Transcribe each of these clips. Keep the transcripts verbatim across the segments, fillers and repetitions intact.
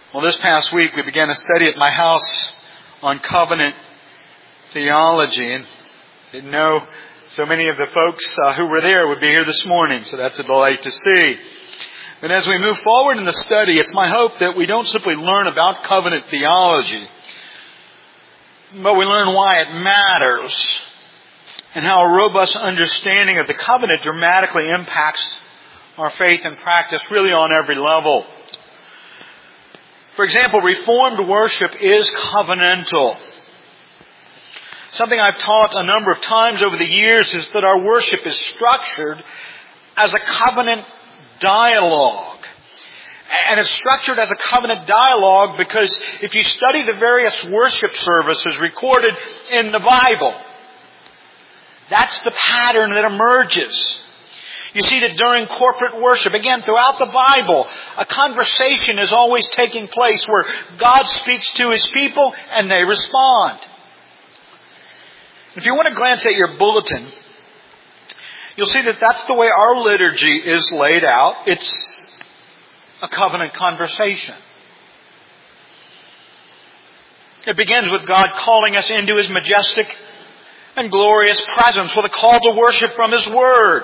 Well, this past week we began a study at my house on covenant theology, and didn't know so many of the folks uh, who were there would be here this morning, so that's a delight to see. But as we move forward in the study, it's my hope that we don't simply learn about covenant theology, but we learn why it matters and how a robust understanding of the covenant dramatically impacts our faith and practice really on every level. For example, Reformed worship is covenantal. Something I've taught a number of times over the years is that our worship is structured as a covenant dialogue. And it's structured as a covenant dialogue because if you study the various worship services recorded in the Bible, that's the pattern that emerges. You see that during corporate worship, again, throughout the Bible, a conversation is always taking place where God speaks to His people and they respond. If you want to glance at your bulletin, you'll see that that's the way our liturgy is laid out. It's a covenant conversation. It begins with God calling us into His majestic and glorious presence with a call to worship from His Word.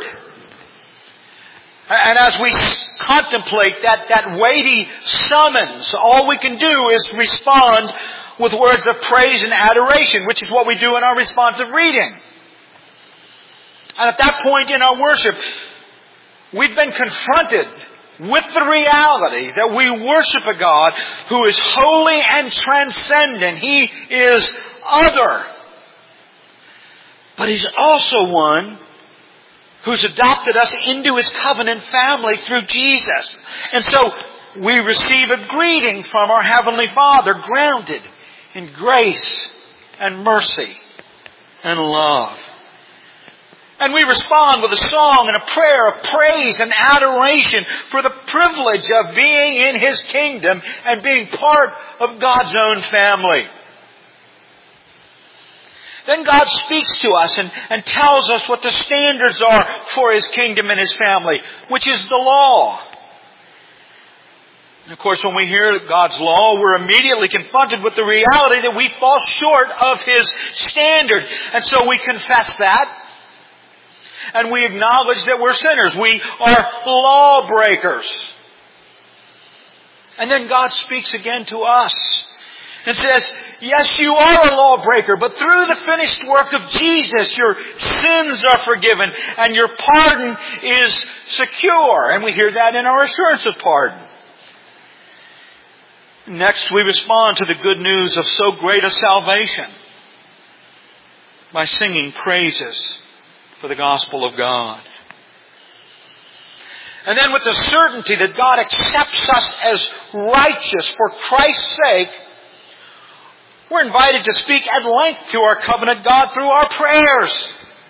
And as we contemplate that, that weighty summons, all we can do is respond with words of praise and adoration, which is what we do in our responsive reading. And at that point in our worship, we've been confronted with the reality that we worship a God who is holy and transcendent. He is other. But He's also one who's adopted us into His covenant family through Jesus. And so we receive a greeting from our Heavenly Father grounded in grace and mercy and love. And we respond with a song and a prayer of praise and adoration for the privilege of being in His kingdom and being part of God's own family. Then God speaks to us and, and tells us what the standards are for His kingdom and His family, which is the law. And of course, when we hear God's law, we're immediately confronted with the reality that we fall short of His standard. And so we confess that. And we acknowledge that we're sinners. We are lawbreakers. And then God speaks again to us. It says, yes, you are a lawbreaker, but through the finished work of Jesus, your sins are forgiven and your pardon is secure. And we hear that in our assurance of pardon. Next, we respond to the good news of so great a salvation by singing praises for the gospel of God. And then with the certainty that God accepts us as righteous for Christ's sake, we're invited to speak at length to our covenant God through our prayers.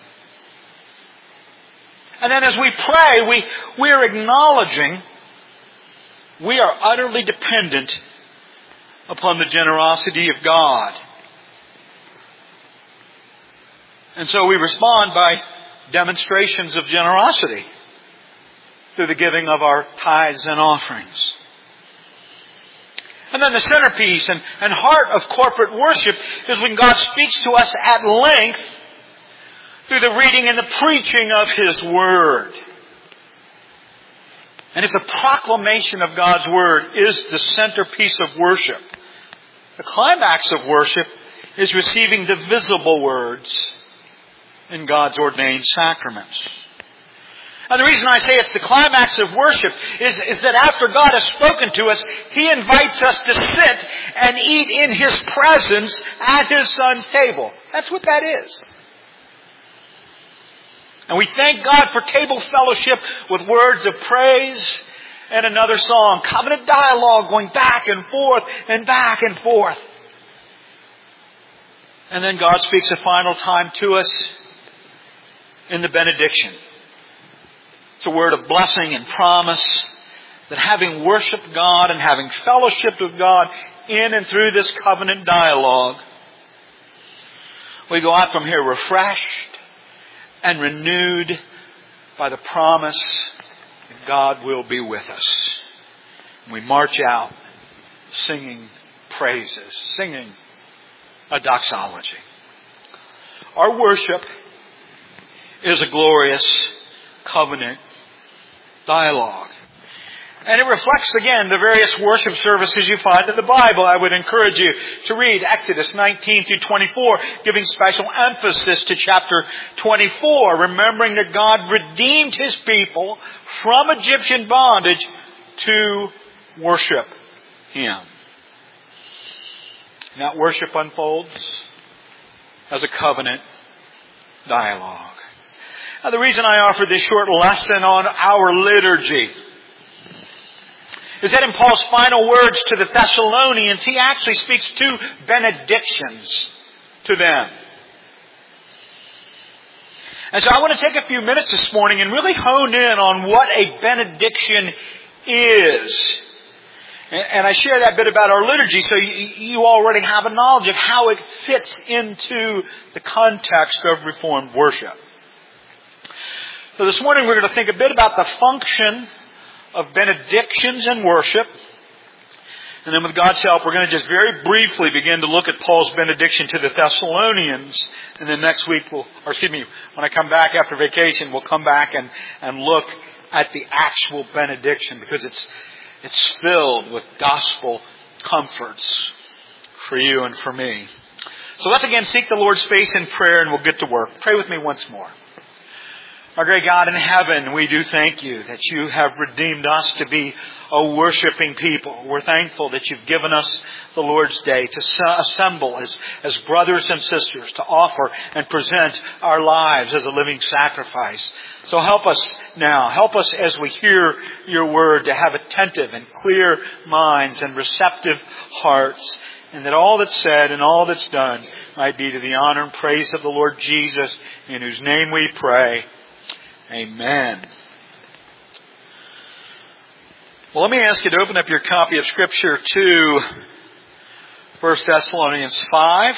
And then as we pray, we, we are acknowledging we are utterly dependent upon the generosity of God. And so we respond by demonstrations of generosity through the giving of our tithes and offerings. And then the centerpiece and, and heart of corporate worship is when God speaks to us at length through the reading and the preaching of His Word. And if the proclamation of God's Word is the centerpiece of worship, the climax of worship is receiving the visible words in God's ordained sacraments. And the reason I say it's the climax of worship is, is that after God has spoken to us, He invites us to sit and eat in His presence at His Son's table. That's what that is. And we thank God for table fellowship with words of praise and another song. Covenant dialogue going back and forth and back and forth. And then God speaks a final time to us in the benediction. It's a word of blessing and promise that having worshiped God and having fellowshiped with God in and through this covenant dialogue, we go out from here refreshed and renewed by the promise that God will be with us. And we march out singing praises, singing a doxology. Our worship is a glorious covenant dialogue. And it reflects, again, the various worship services you find in the Bible. I would encourage you to read Exodus nineteen through twenty-four, giving special emphasis to chapter twenty-four, remembering that God redeemed His people from Egyptian bondage to worship Him. And that worship unfolds as a covenant dialogue. Now, the reason I offer this short lesson on our liturgy is that in Paul's final words to the Thessalonians, he actually speaks two benedictions to them. And so I want to take a few minutes this morning and really hone in on what a benediction is. And I share that bit about our liturgy so you already have a knowledge of how it fits into the context of Reformed worship. So this morning we're going to think a bit about the function of benedictions in worship. And then with God's help, we're going to just very briefly begin to look at Paul's benediction to the Thessalonians. And then next week, we'll, or excuse me, when I come back after vacation, we'll come back and, and look at the actual benediction because it's, it's filled with gospel comforts for you and for me. So let's again seek the Lord's face in prayer and we'll get to work. Pray with me once more. Our great God in heaven, we do thank you that you have redeemed us to be a worshiping people. We're thankful that you've given us the Lord's Day to assemble as, as brothers and sisters, to offer and present our lives as a living sacrifice. So help us now, help us as we hear your word to have attentive and clear minds and receptive hearts, and that all that's said and all that's done might be to the honor and praise of the Lord Jesus, in whose name we pray. Amen. Well, let me ask you to open up your copy of Scripture to First Thessalonians five.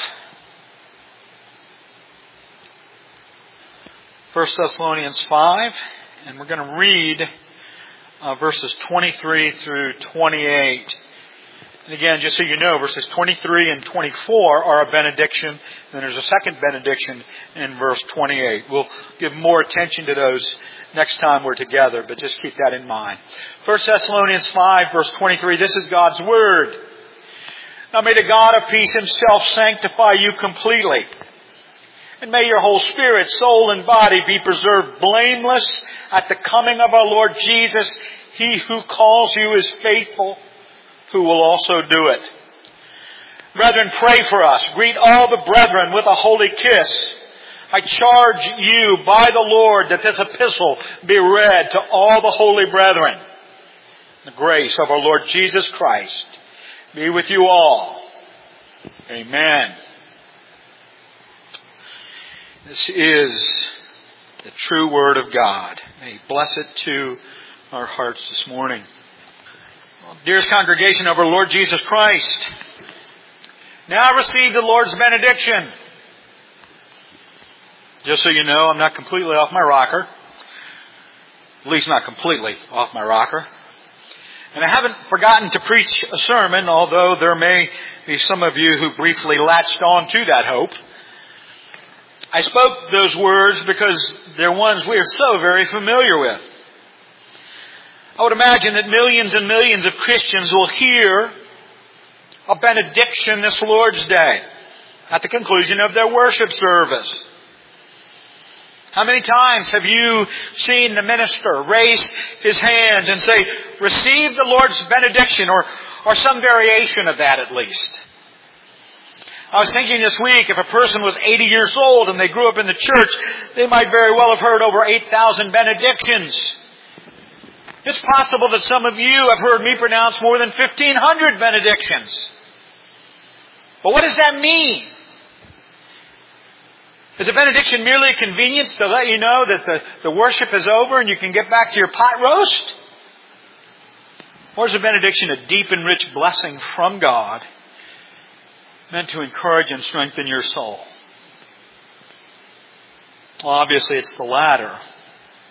First Thessalonians five, and we're going to read uh, verses twenty-three through twenty-eight. And again, just so you know, verses twenty-three and twenty-four are a benediction. And then there's a second benediction in verse twenty-eight. We'll give more attention to those next time we're together, but just keep that in mind. First Thessalonians five, verse twenty-three, this is God's Word. Now may the God of peace Himself sanctify you completely. And may your whole spirit, soul, and body be preserved blameless at the coming of our Lord Jesus. He who calls you is faithful, who will also do it. Brethren, pray for us. Greet all the brethren with a holy kiss. I charge you by the Lord that this epistle be read to all the holy brethren. The grace of our Lord Jesus Christ be with you all. Amen. This is the true Word of God. May He bless it to our hearts this morning. Dearest congregation of our Lord Jesus Christ, now receive the Lord's benediction. Just so you know, I'm not completely off my rocker. At least not completely off my rocker. And I haven't forgotten to preach a sermon, although there may be some of you who briefly latched on to that hope. I spoke those words because they're ones we are so very familiar with. I would imagine that millions and millions of Christians will hear a benediction this Lord's Day at the conclusion of their worship service. How many times have you seen the minister raise his hands and say, receive the Lord's benediction, or, or some variation of that at least? I was thinking this week, if a person was eighty years old and they grew up in the church, they might very well have heard over eight thousand benedictions. It's possible that some of you have heard me pronounce more than fifteen hundred benedictions. But what does that mean? Is a benediction merely a convenience to let you know that the, the worship is over and you can get back to your pot roast? Or is a benediction a deep and rich blessing from God meant to encourage and strengthen your soul? Well, obviously it's the latter.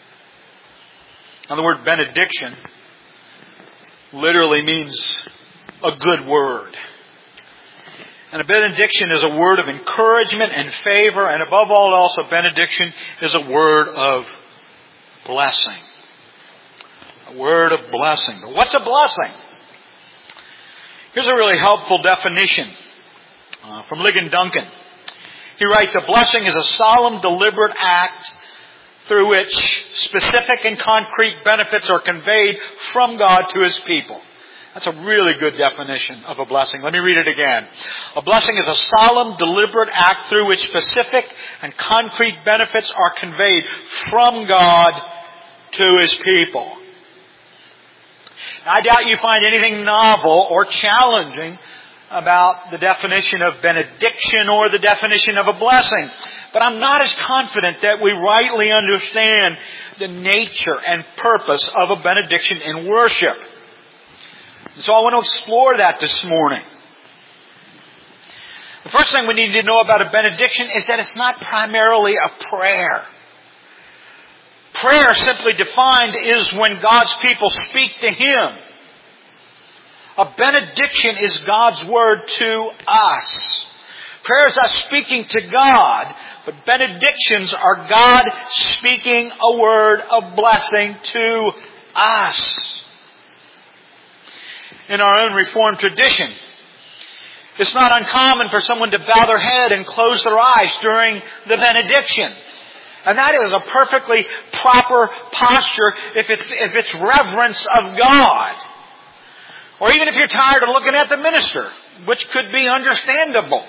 Now, the word benediction literally means a good word. And a benediction is a word of encouragement and favor, and above all else, a benediction is a word of blessing. A word of blessing. But what's a blessing? Here's a really helpful definition uh, from Ligon Duncan. He writes, a blessing is a solemn, deliberate act through which specific and concrete benefits are conveyed from God to His people. That's a really good definition of a blessing. Let me read it again. A blessing is a solemn, deliberate act through which specific and concrete benefits are conveyed from God to His people. Now, I doubt you find anything novel or challenging about the definition of benediction or the definition of a blessing. But I'm not as confident that we rightly understand the nature and purpose of a benediction in worship. And so I want to explore that this morning. The first thing we need to know about a benediction is that it's not primarily a prayer. Prayer, simply defined, is when God's people speak to Him. A benediction is God's word to us. Prayer is us speaking to God, but benedictions are God speaking a word of blessing to us. In our own Reformed tradition, it's not uncommon for someone to bow their head and close their eyes during the benediction. And that is a perfectly proper posture if it's, if it's reverence of God. Or even if you're tired of looking at the minister, which could be understandable.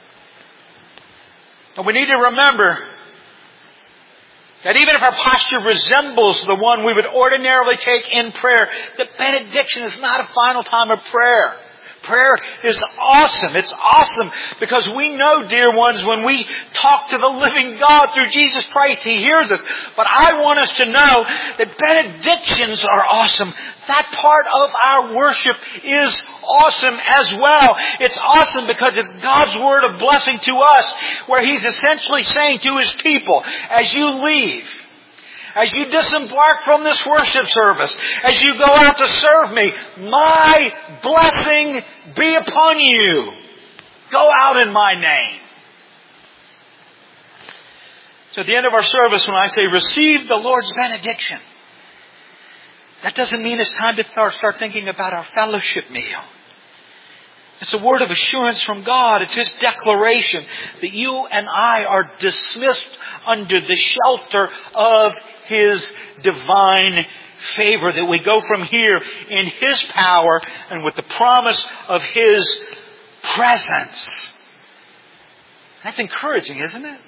But we need to remember that even if our posture resembles the one we would ordinarily take in prayer, the benediction is not a final time of prayer. Prayer is awesome. It's awesome because we know, dear ones, when we talk to the living God through Jesus Christ, He hears us. But I want us to know that benedictions are awesome. That part of our worship is awesome as well. It's awesome because it's God's word of blessing to us, where He's essentially saying to His people, as you leave, as you disembark from this worship service, as you go out to serve Me, my blessing be upon you. Go out in My name. So at the end of our service, when I say receive the Lord's benediction, that doesn't mean it's time to start thinking about our fellowship meal. It's a word of assurance from God. It's His declaration that you and I are dismissed under the shelter of His divine favor, that we go from here in His power and with the promise of His presence. That's encouraging, isn't it?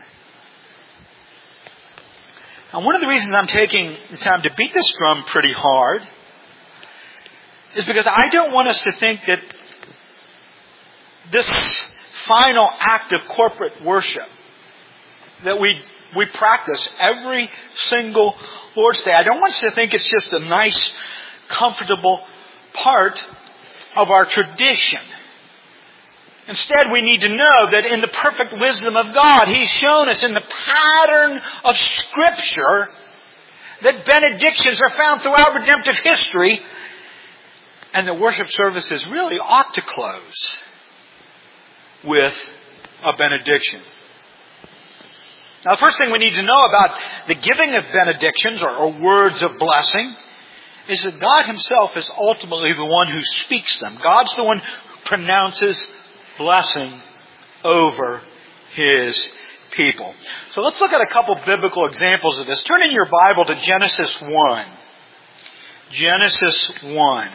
Now, one of the reasons I'm taking the time to beat this drum pretty hard is because I don't want us to think that this final act of corporate worship that we we practice every single Lord's Day, I don't want us to think it's just a nice, comfortable part of our tradition. Instead, we need to know that in the perfect wisdom of God, He's shown us in the pattern of Scripture that benedictions are found throughout redemptive history, and the worship services really ought to close with a benediction. Now, the first thing we need to know about the giving of benedictions or, or words of blessing is that God Himself is ultimately the one who speaks them. God's the one who pronounces blessing over His people. So let's look at a couple biblical examples of this. Turn in your Bible to Genesis one. Genesis one.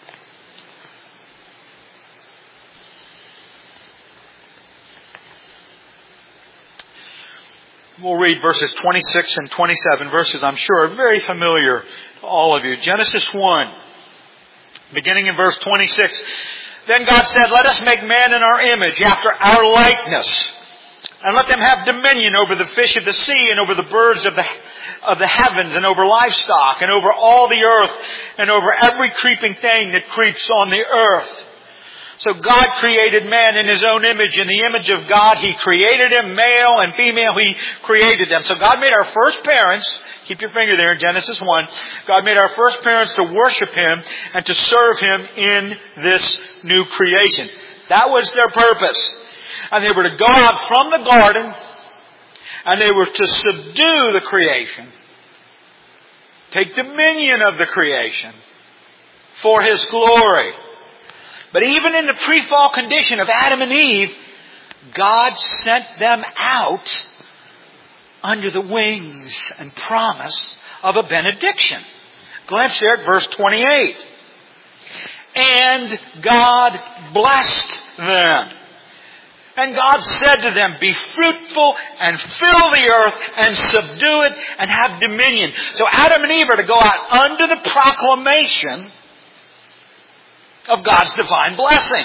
We'll read verses twenty-six and twenty-seven, verses I'm sure are very familiar to all of you. Genesis one, beginning in verse twenty-six. Then God said, let us make man in our image, after our likeness, and let them have dominion over the fish of the sea, and over the birds of the, of the heavens, and over livestock, and over all the earth, and over every creeping thing that creeps on the earth. So God created man in His own image. In the image of God, He created him, male and female, He created them. So God made our first parents, keep your finger there in Genesis one, God made our first parents to worship Him and to serve Him in this new creation. That was their purpose. And they were to go out from the garden and they were to subdue the creation, take dominion of the creation for His glory. But even in the pre-fall condition of Adam and Eve, God sent them out under the wings and promise of a benediction. Glance there at verse twenty-eight. And God blessed them. And God said to them, be fruitful and fill the earth and subdue it and have dominion. So Adam and Eve are to go out under the proclamation of God's divine blessing.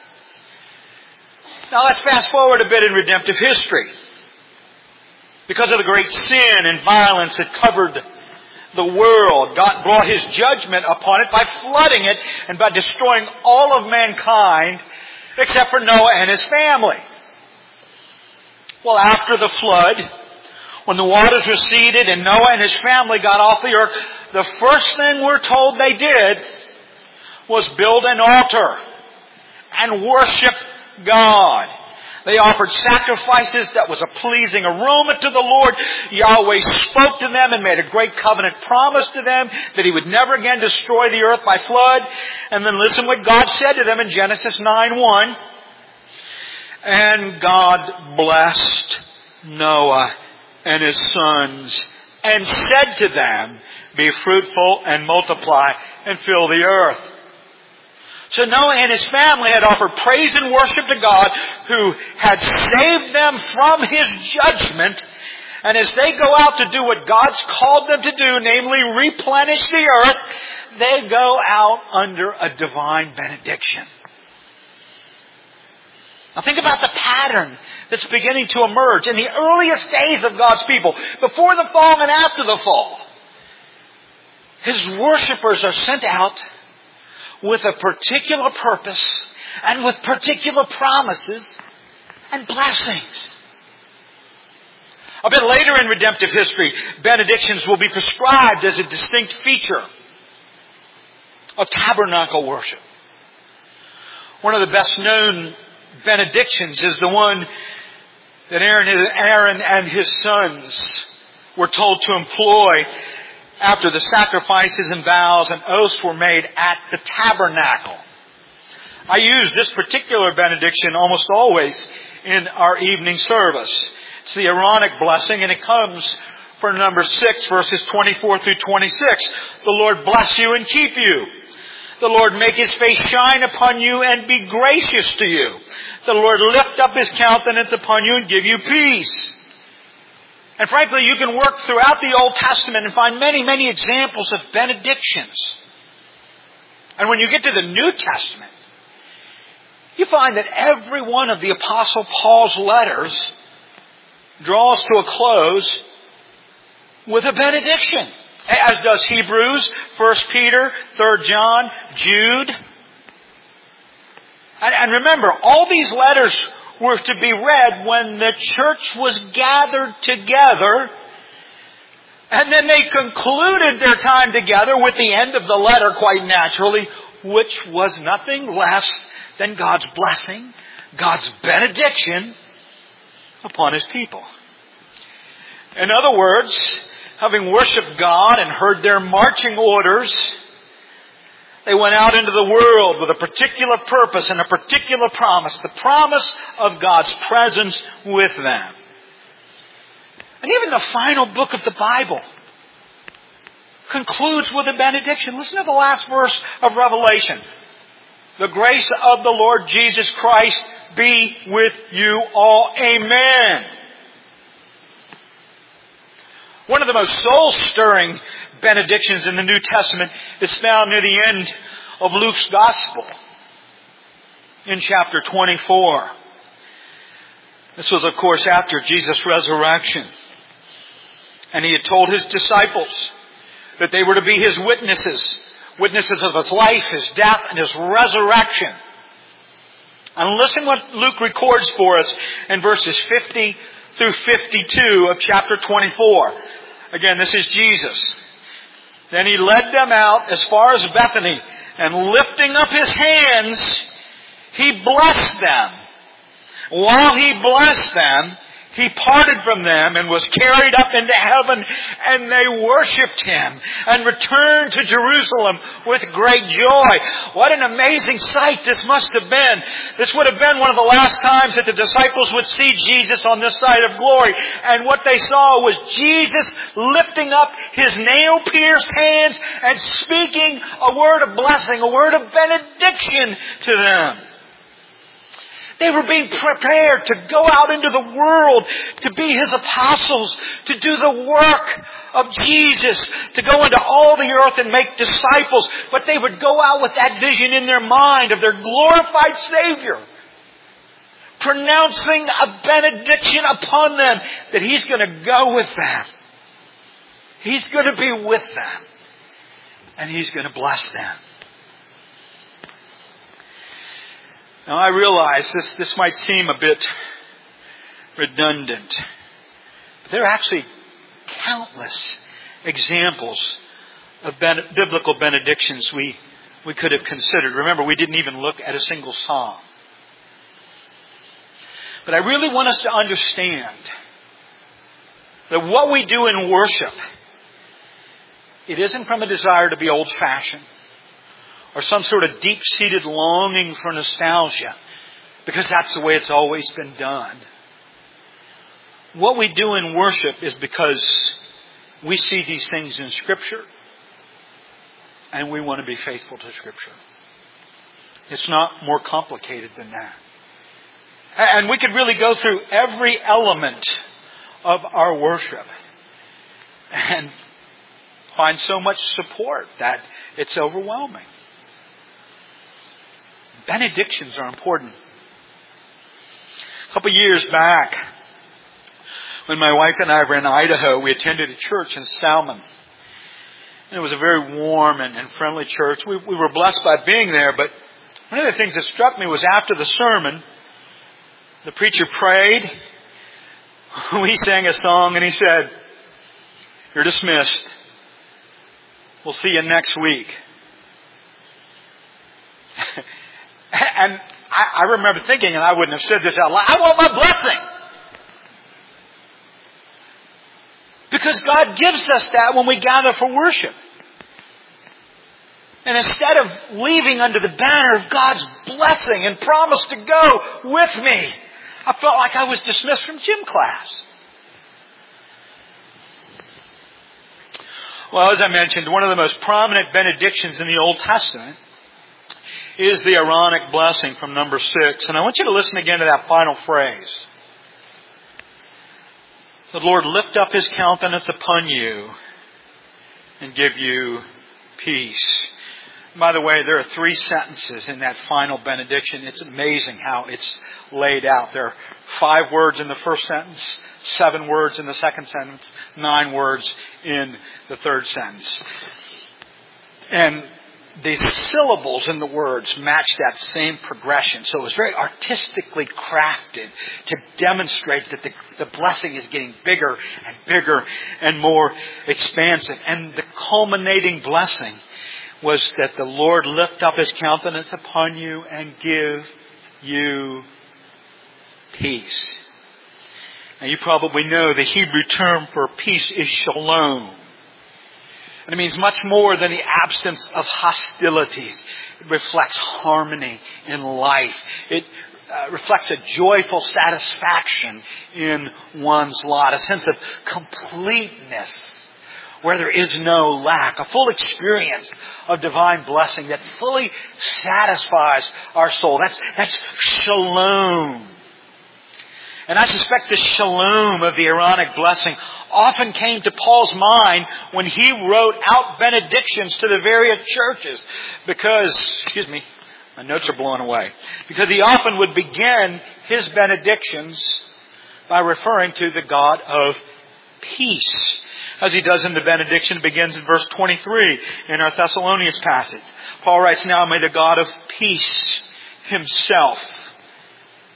Now let's fast forward a bit in redemptive history. Because of the great sin and violence that covered the world, God brought His judgment upon it by flooding it and by destroying all of mankind except for Noah and his family. Well, after the flood, when the waters receded and Noah and his family got off the ark, the first thing we're told they did was build an altar and worship God. They offered sacrifices that was a pleasing aroma to the Lord. Yahweh spoke to them and made a great covenant promise to them that He would never again destroy the earth by flood. And then listen what God said to them in Genesis nine one. And God blessed Noah and his sons and said to them, be fruitful and multiply and fill the earth. So Noah and his family had offered praise and worship to God who had saved them from His judgment. And as they go out to do what God's called them to do, namely replenish the earth, they go out under a divine benediction. Now think about the pattern that's beginning to emerge in the earliest days of God's people, before the fall and after the fall. His worshipers are sent out with a particular purpose and with particular promises and blessings. A bit later in redemptive history, benedictions will be prescribed as a distinct feature of tabernacle worship. One of the best known benedictions is the one that Aaron, Aaron and his sons were told to employ after the sacrifices and vows and oaths were made at the tabernacle. I use this particular benediction almost always in our evening service. It's the Aaronic blessing, and it comes from number six, verses twenty-four through twenty-six. The Lord bless you and keep you. The Lord make His face shine upon you and be gracious to you. The Lord lift up His countenance upon you and give you peace. And frankly, you can work throughout the Old Testament and find many, many examples of benedictions. And when you get to the New Testament, you find that every one of the Apostle Paul's letters draws to a close with a benediction. As does Hebrews, First Peter, Third John, Jude. And, and remember, all these letters were to be read when the church was gathered together. And then they concluded their time together with the end of the letter, quite naturally, which was nothing less than God's blessing, God's benediction upon His people. In other words, having worshipped God and heard their marching orders, they went out into the world with a particular purpose and a particular promise. The promise of God's presence with them. And even the final book of the Bible concludes with a benediction. Listen to the last verse of Revelation. The grace of the Lord Jesus Christ be with you all. Amen. One of the most soul-stirring benedictions in the New Testament is found near the end of Luke's Gospel in chapter twenty-four. This was, of course, after Jesus' resurrection. And He had told His disciples that they were to be His witnesses, witnesses of His life, His death, and His resurrection. And listen what Luke records for us in verses fifty through fifty-two of chapter twenty-four. Again, this is Jesus. Then He led them out as far as Bethany, and lifting up His hands, He blessed them. While He blessed them, He parted from them and was carried up into heaven, and they worshipped Him and returned to Jerusalem with great joy. What an amazing sight this must have been. This would have been one of the last times that the disciples would see Jesus on this side of glory. And what they saw was Jesus lifting up His nail-pierced hands and speaking a word of blessing, a word of benediction to them. They were being prepared to go out into the world, to be His apostles, to do the work of Jesus, to go into all the earth and make disciples. But they would go out with that vision in their mind of their glorified Savior, pronouncing a benediction upon them that He's going to go with them. He's going to be with them. And He's going to bless them. Now I realize this, this might seem a bit redundant. But there are actually countless examples of ben- biblical benedictions we, we could have considered. Remember, we didn't even look at a single psalm. But I really want us to understand that what we do in worship, it isn't from a desire to be old-fashioned, or some sort of deep-seated longing for nostalgia, because that's the way it's always been done. What we do in worship is because we see these things in Scripture, and we want to be faithful to Scripture. It's not more complicated than that. And we could really go through every element of our worship and find so much support that it's overwhelming. Benedictions are important. A couple years back, when my wife and I were in Idaho, we attended a church in Salmon. And it was a very warm and, and friendly church. We, we were blessed by being there, but one of the things that struck me was after the sermon, the preacher prayed, we sang a song, and he said, "You're dismissed. We'll see you next week." And I, I remember thinking, and I wouldn't have said this out loud, I want my blessing. Because God gives us that when we gather for worship. And instead of leaving under the banner of God's blessing and promise to go with me, I felt like I was dismissed from gym class. Well, as I mentioned, one of the most prominent benedictions in the Old Testament is the Aaronic blessing from number six. And I want you to listen again to that final phrase. The Lord lift up His countenance upon you and give you peace. By the way, there are three sentences in that final benediction. It's amazing how it's laid out. There are five words in the first sentence, seven words in the second sentence, nine words in the third sentence. And the syllables in the words match that same progression. So it was very artistically crafted to demonstrate that the, the blessing is getting bigger and bigger and more expansive. And the culminating blessing was that the Lord lift up His countenance upon you and give you peace. Now you probably know the Hebrew term for peace is shalom. And it means much more than the absence of hostilities. It reflects harmony in life. It uh, reflects a joyful satisfaction in one's lot, a sense of completeness where there is no lack, a full experience of divine blessing that fully satisfies our soul. That's, that's shalom. And I suspect the shalom of the Aaronic blessing often came to Paul's mind when he wrote out benedictions to the various churches. Because, excuse me, my notes are blowing away. Because he often would begin his benedictions by referring to the God of peace. As he does in the benediction, it begins in verse twenty-three in our Thessalonians passage. Paul writes, "Now may the God of peace Himself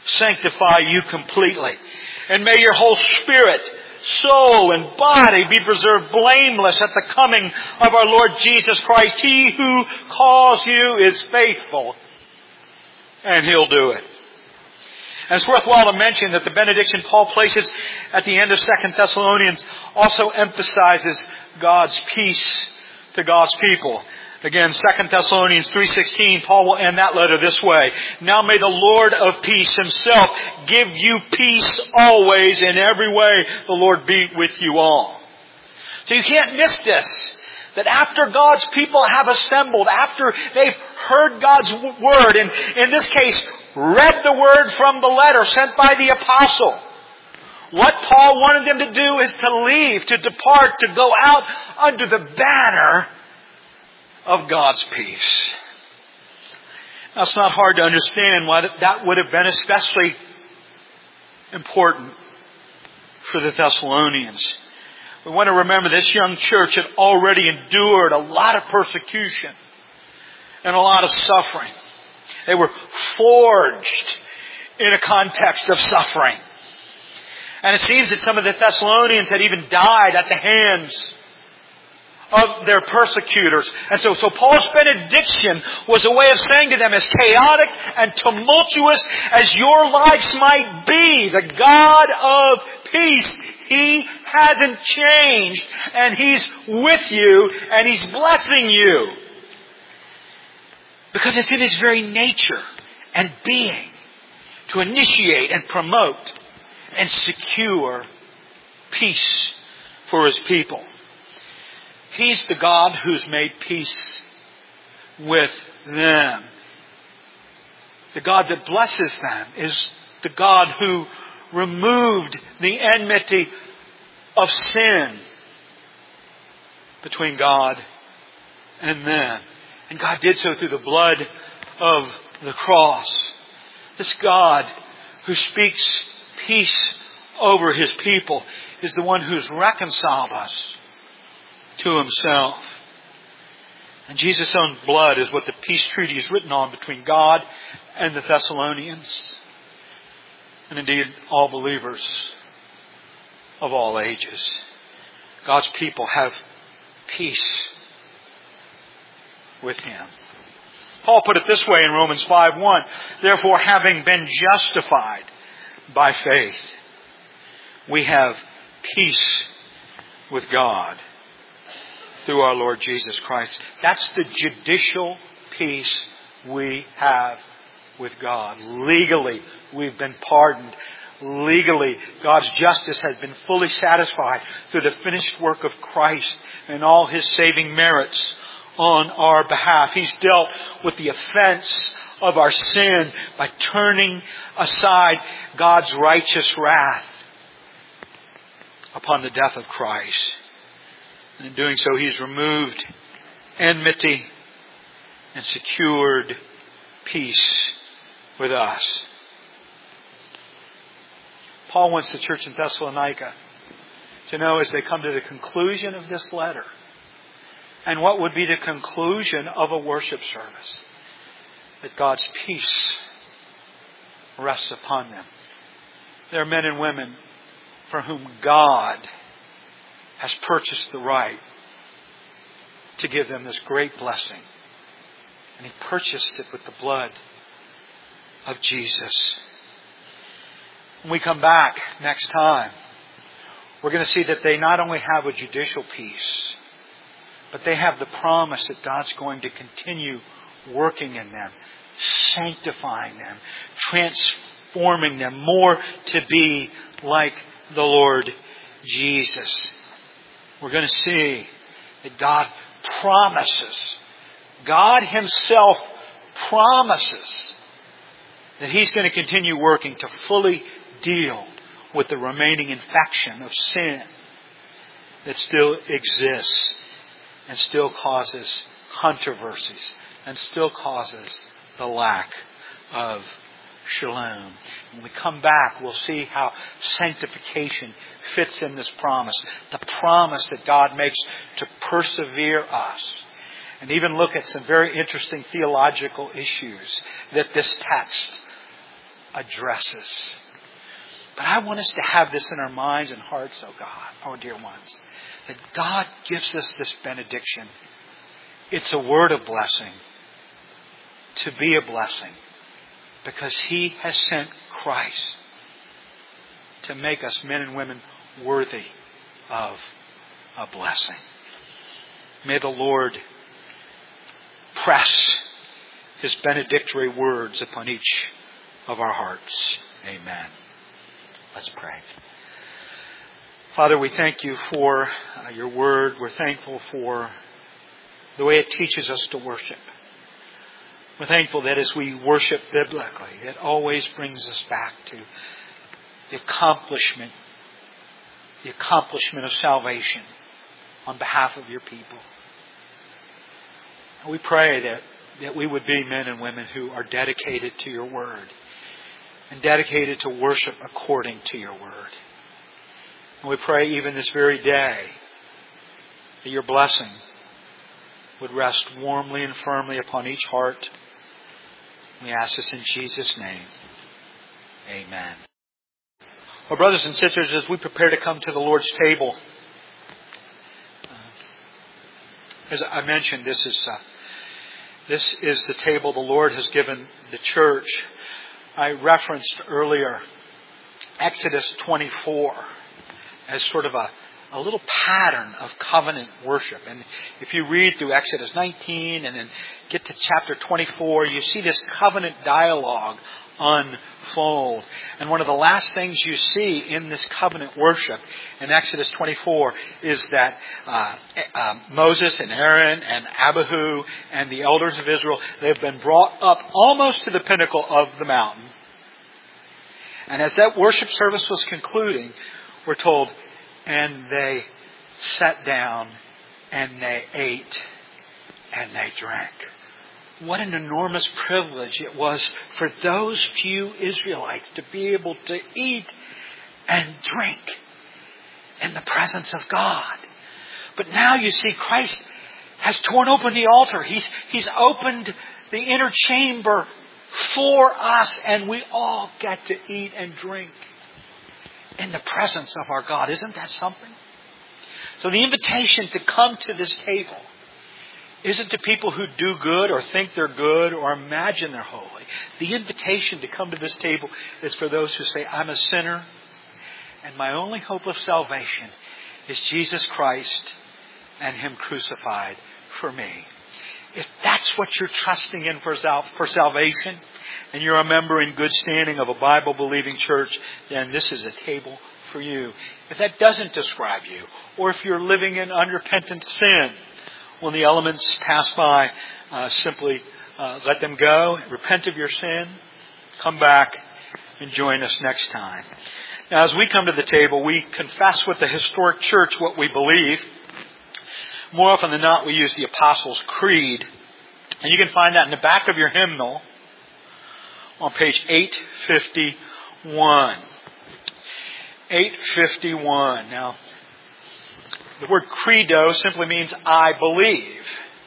sanctify you completely. And may your whole spirit, soul, and body be preserved blameless at the coming of our Lord Jesus Christ. He who calls you is faithful, and He'll do it. And it's worthwhile to mention that the benediction Paul places at the end of Second Thessalonians also emphasizes God's peace to God's people. Again, Second Thessalonians three sixteen, Paul will end that letter this way. Now may the Lord of peace Himself give you peace always in every way. The Lord be with you all. So you can't miss this. That after God's people have assembled, after they've heard God's word, and in this case, read the word from the letter sent by the apostle, what Paul wanted them to do is to leave, to depart, to go out under the banner of God's peace. Now, it's not hard to understand why that would have been especially important for the Thessalonians. We want to remember this young church had already endured a lot of persecution and a lot of suffering. They were forged in a context of suffering. And it seems that some of the Thessalonians had even died at the hands of their persecutors. And so, so Paul's benediction was a way of saying to them, as chaotic and tumultuous as your lives might be, the God of peace, He hasn't changed, and He's with you, and He's blessing you. Because it's in His very nature and being to initiate and promote and secure peace for His people. He's the God who's made peace with them. The God that blesses them is the God who removed the enmity of sin between God and them. And God did so through the blood of the cross. This God who speaks peace over His people is the one who's reconciled us to Himself. And Jesus' own blood is what the peace treaty is written on between God and the Thessalonians. And indeed, all believers of all ages. God's people have peace with Him. Paul put it this way in Romans five one. Therefore, having been justified by faith, we have peace with God through our Lord Jesus Christ. That's the judicial peace we have with God. Legally, we've been pardoned. Legally, God's justice has been fully satisfied through the finished work of Christ and all His saving merits on our behalf. He's dealt with the offense of our sin by turning aside God's righteous wrath upon the death of Christ. And in doing so, He's removed enmity and secured peace with us. Paul wants the church in Thessalonica to know as they come to the conclusion of this letter, and what would be the conclusion of a worship service, that God's peace rests upon them. There are men and women for whom God has purchased the right to give them this great blessing. And He purchased it with the blood of Jesus. When we come back next time, we're going to see that they not only have a judicial peace, but they have the promise that God's going to continue working in them, sanctifying them, transforming them more to be like the Lord Jesus. We're going to see that God promises, God Himself promises that He's going to continue working to fully deal with the remaining infection of sin that still exists and still causes controversies and still causes the lack of shalom. When we come back, we'll see how sanctification fits in this promise. The promise that God makes to persevere us. And even look at some very interesting theological issues that this text addresses. But I want us to have this in our minds and hearts, oh God, oh dear ones, that God gives us this benediction. It's a word of blessing to be a blessing because He has sent Christ to make us men and women worthy of a blessing. May the Lord press His benedictory words upon each of our hearts. Amen. Let's pray. Father, we thank You for uh, Your word. We're thankful for the way it teaches us to worship. We're thankful that as we worship biblically, it always brings us back to the accomplishment, the accomplishment of salvation on behalf of Your people. And we pray that, that we would be men and women who are dedicated to Your word and dedicated to worship according to Your word. And we pray even this very day that Your blessing would rest warmly and firmly upon each heart. We ask this in Jesus' name. Amen. Well, brothers and sisters, as we prepare to come to the Lord's table, uh, as I mentioned, this is uh, this is the table the Lord has given the church. I referenced earlier Exodus twenty-four as sort of a, a little pattern of covenant worship. And if you read through Exodus nineteen and then get to chapter twenty-four, you see this covenant dialogue unfold. And one of the last things you see in this covenant worship in Exodus twenty-four is that uh, uh, Moses and Aaron and Abihu and the elders of Israel, they've been brought up almost to the pinnacle of the mountain. And as that worship service was concluding, we're told, and they sat down and they ate and they drank. What an enormous privilege it was for those few Israelites to be able to eat and drink in the presence of God. But now you see Christ has torn open the altar. He's, he's opened the inner chamber for us, and we all get to eat and drink in the presence of our God. Isn't that something? So the invitation to come to this table isn't to people who do good or think they're good or imagine they're holy. The invitation to come to this table is for those who say, I'm a sinner and my only hope of salvation is Jesus Christ and Him crucified for me. If that's what you're trusting in for, sal- for salvation, and you're a member in good standing of a Bible-believing church, then this is a table for you. If that doesn't describe you, or if you're living in unrepentant sin, when the elements pass by, uh, simply uh, let them go, repent of your sin, come back, and join us next time. Now, as we come to the table, we confess with the historic church what we believe. More often than not, we use the Apostles' Creed. And you can find that in the back of your hymnal on page eight fifty-one. eight fifty-one. Now, the word credo simply means I believe.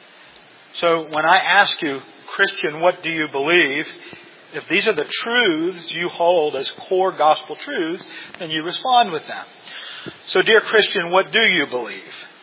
So when I ask you, Christian, what do you believe? If these are the truths you hold as core gospel truths, then you respond with them. So, dear Christian, what do you believe?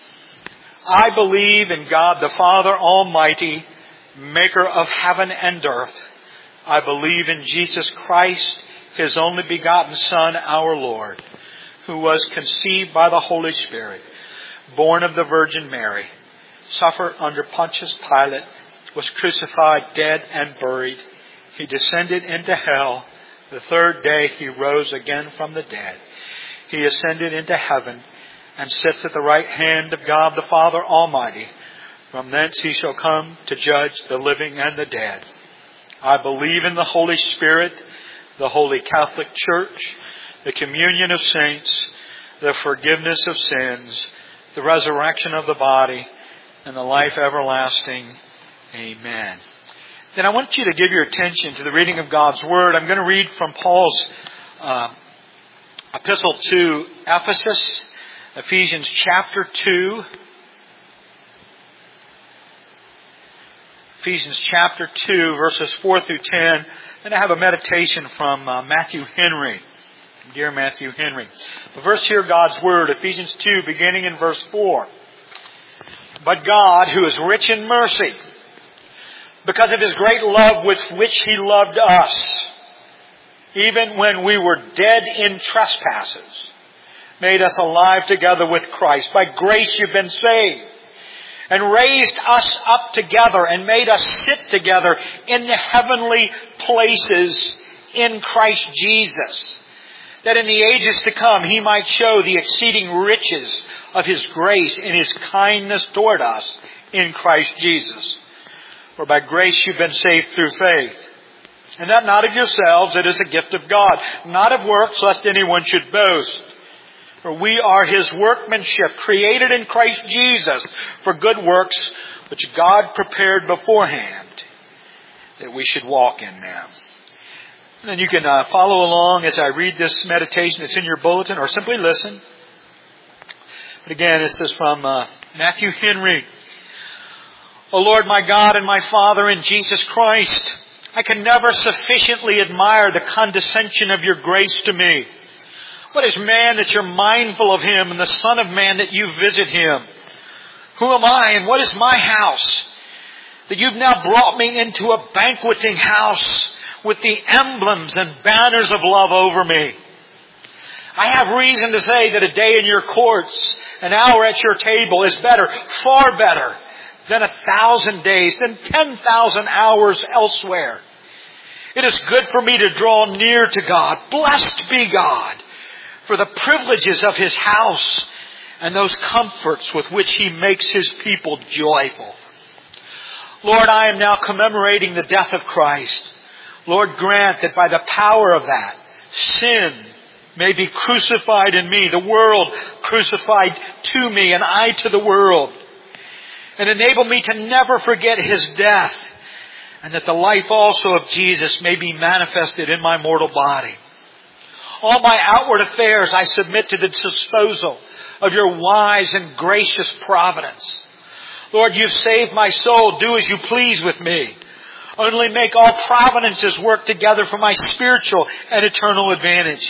I believe in God the Father Almighty, maker of heaven and earth. I believe in Jesus Christ, His only begotten Son, our Lord, who was conceived by the Holy Spirit, born of the Virgin Mary, suffered under Pontius Pilate, was crucified, dead, and buried. He descended into hell. The third day He rose again from the dead. He ascended into heaven and sits at the right hand of God the Father Almighty. From thence He shall come to judge the living and the dead. I believe in the Holy Spirit, the Holy Catholic Church, the communion of saints, the forgiveness of sins, the resurrection of the body, and the life everlasting. Amen. Then I want you to give your attention to the reading of God's Word. I'm going to read from Paul's uh, epistle to Ephesus, Ephesians chapter two. Ephesians chapter two, verses four through ten. And I have a meditation from uh, Matthew Henry. Dear Matthew Henry. The verse here, God's Word, Ephesians two, beginning in verse four. But God, who is rich in mercy, because of His great love with which He loved us, even when we were dead in trespasses, made us alive together with Christ. By grace you've been saved, and raised us up together and made us sit together in the heavenly places in Christ Jesus, that in the ages to come He might show the exceeding riches of His grace in His kindness toward us in Christ Jesus. For by grace you've been saved through faith. And that not of yourselves, it is a gift of God, not of works, lest anyone should boast. For we are His workmanship, created in Christ Jesus for good works, which God prepared beforehand that we should walk in them. And then you can uh, follow along as I read this meditation. It's in your bulletin, or simply listen. But again, this is from uh, Matthew Henry. O Lord, my God and my Father in Jesus Christ, I can never sufficiently admire the condescension of your grace to me. What is man that you're mindful of him, and the Son of Man that you visit him? Who am I, and what is my house, that you've now brought me into a banqueting house with the emblems and banners of love over me? I have reason to say that a day in your courts, an hour at your table is better, far better, than a thousand days, than ten thousand hours elsewhere. It is good for me to draw near to God. Blessed be God for the privileges of His house and those comforts with which He makes His people joyful. Lord, I am now commemorating the death of Christ. Lord, grant that by the power of that, sin may be crucified in me, the world crucified to me, and I to the world. And enable me to never forget His death, and that the life also of Jesus may be manifested in my mortal body. All my outward affairs I submit to the disposal of your wise and gracious providence. Lord, you've saved my soul. Do as you please with me. Only make all providences work together for my spiritual and eternal advantage.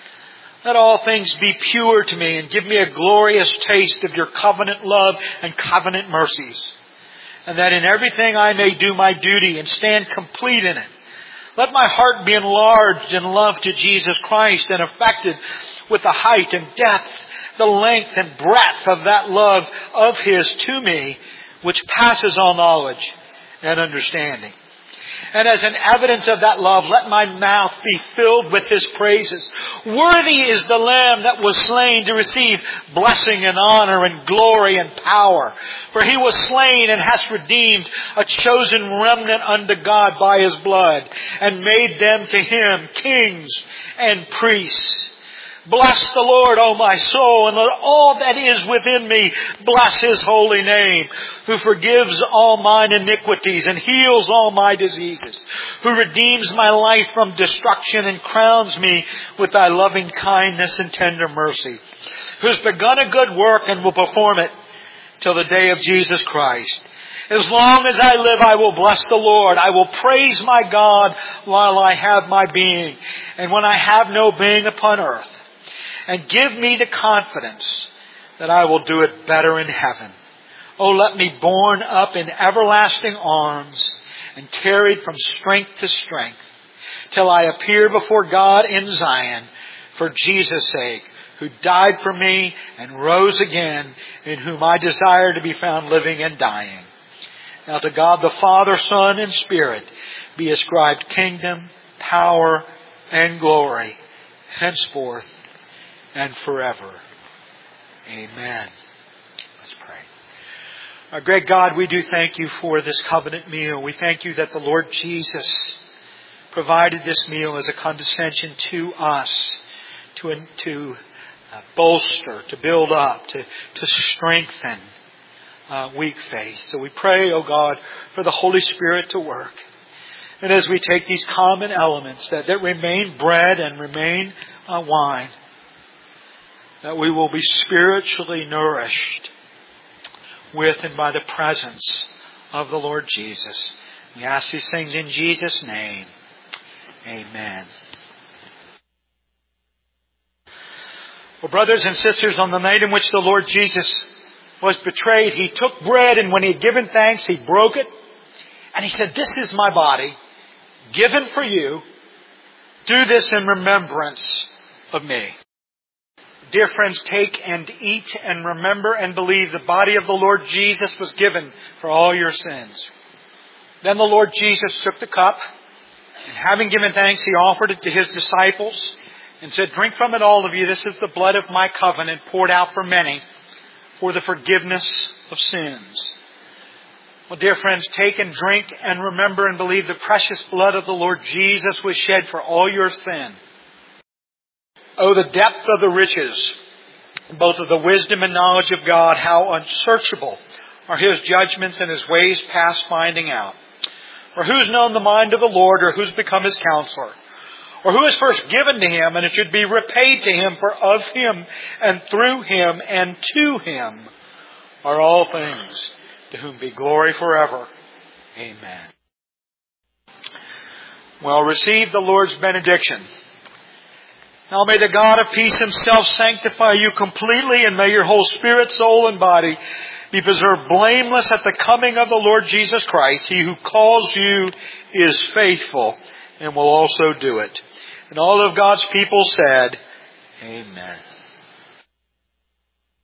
Let all things be pure to me, and give me a glorious taste of your covenant love and covenant mercies. And that in everything I may do my duty and stand complete in it. Let my heart be enlarged in love to Jesus Christ, and affected with the height and depth, the length and breadth of that love of His to me, which passes all knowledge and understanding. And as an evidence of that love, let my mouth be filled with His praises. Worthy is the Lamb that was slain to receive blessing and honor and glory and power. For He was slain and hath redeemed a chosen remnant unto God by His blood, and made them to Him kings and priests. Bless the Lord, O my soul, and let all that is within me bless His holy name, who forgives all mine iniquities and heals all my diseases, who redeems my life from destruction and crowns me with thy loving kindness and tender mercy, who's begun a good work and will perform it till the day of Jesus Christ. As long as I live, I will bless the Lord. I will praise my God while I have my being, and when I have no being upon earth. And give me the confidence that I will do it better in heaven. Oh, let me borne up in everlasting arms and carried from strength to strength till I appear before God in Zion for Jesus' sake, who died for me and rose again, in whom I desire to be found living and dying. Now to God the Father, Son, and Spirit be ascribed kingdom, power, and glory, henceforth and forever. Amen. Let's pray. Our great God, we do thank you for this covenant meal. We thank you that the Lord Jesus provided this meal as a condescension to us, to, to uh, bolster, to build up, to, to strengthen uh, weak faith. So we pray, O God, for the Holy Spirit to work. And as we take these common elements that, that remain bread and remain uh, wine, that we will be spiritually nourished with and by the presence of the Lord Jesus. We ask these things in Jesus' name. Amen. Well, brothers and sisters, on the night in which the Lord Jesus was betrayed, He took bread, and when He had given thanks, He broke it. And He said, "This is my body, given for you. Do this in remembrance of me." Dear friends, take and eat and remember and believe the body of the Lord Jesus was given for all your sins. Then the Lord Jesus took the cup, and having given thanks, He offered it to His disciples and said, "Drink from it, all of you. This is the blood of my covenant, poured out for many for the forgiveness of sins." Well, dear friends, take and drink and remember and believe the precious blood of the Lord Jesus was shed for all your sin. Oh, the depth of the riches, both of the wisdom and knowledge of God, how unsearchable are His judgments and His ways past finding out. For who's known the mind of the Lord, or who's become His counselor? Or who is first given to Him, and it should be repaid to Him, for of Him and through Him and to Him are all things, to whom be glory forever. Amen. Well, receive the Lord's benediction. Now may the God of peace Himself sanctify you completely, and may your whole spirit, soul, and body be preserved blameless at the coming of the Lord Jesus Christ. He who calls you is faithful and will also do it. And all of God's people said, Amen.